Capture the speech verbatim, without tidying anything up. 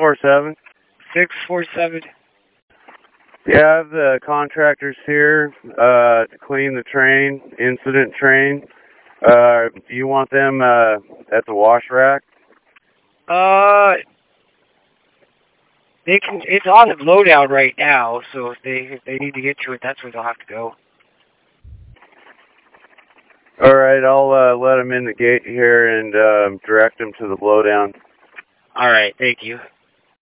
four seven. six four seven. Yeah, I have the contractors here uh, to clean the train, incident train. Uh, do you want them uh, at the wash rack? Uh, they can. It's on the blowdown right now, so if they if they need to get to it, that's where they'll have to go. All right, I'll uh, let them in the gate here and uh, direct them to the blowdown. All right, thank you.